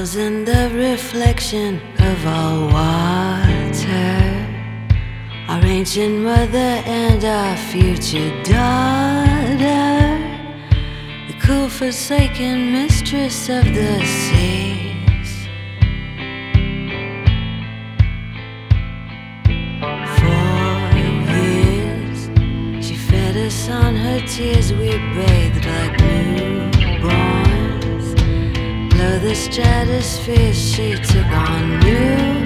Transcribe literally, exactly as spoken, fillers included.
Falls in the reflection of all water, our ancient mother and our future daughter, the cool forsaken mistress of the seas. For years she fed us on her tears, we bathed like newborns. Below the stratosphere she took on new